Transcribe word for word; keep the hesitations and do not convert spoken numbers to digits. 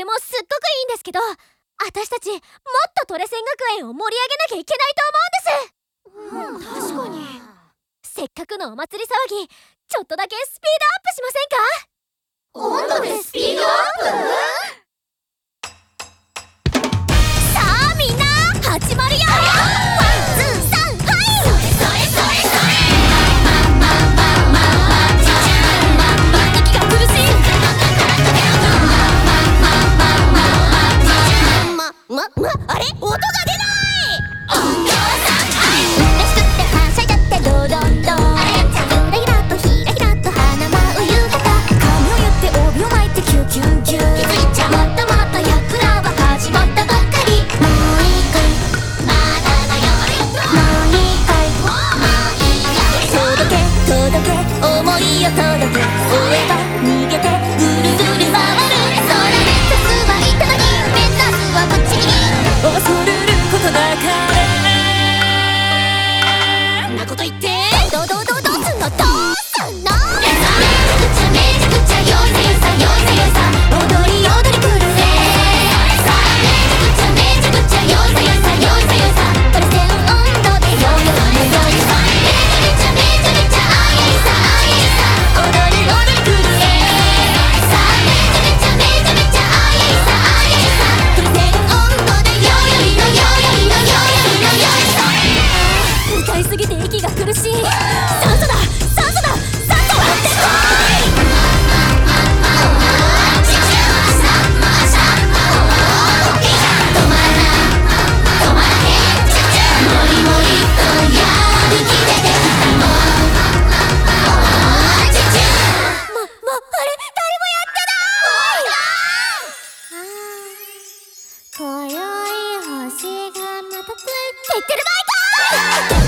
もすっごくいいんですけど、私たちもっとトレセン学園を盛り上げなきゃいけないと思うんです。うん、確かに。せっかくのお祭り騒ぎ、ちょっとだけスピードアップしませんか？温度でスピードアップ？さあみんな始まるよ。ワンツーサンはい。それそれそれそれ。まままままちちゃんまま息が苦しい。まままあれ音が出ない。音響さんはい。嬉しくてはしゃいじゃってドドンドン。あれゆらゆらとひらひらと花舞う夕方。髪を結って帯を巻いてキュキュンキュン。気づいちゃもっともっとやくらは始まったばっかり。もういいかいまだだよ。もういいかいもういいよ。届け届け想いを届け。追えば逃げてぐるぐる回る。空でさすはいたのに目指すはこっちに。恐れることなかれ。そんなこと言ってどどどどうすんのどうすんの。めちゃくちゃめちゃくちゃよいさよいさよいさよいさ。踊り踊り狂うぜ。さあめちゃくちゃめちゃくちゃよいさよいさよいさよいさ。トレセン温度でよよよよいさ。めちゃめちゃめちゃめちゃあやいさあやいさ。踊り踊り狂うぜ。さあめちゃめちゃめちゃめちゃあやいさあやいさ。トレセン温度でよよりのよよりのよよりのよいさ。歌いすぎて息が苦しい。酸素だ酸素だ酸素割ってこい。止まらない止まらへん。もりもりとやる気出てきたもあちちゅま、ま、あれ誰もやってない。あー今宵星がまたついてってる場合か。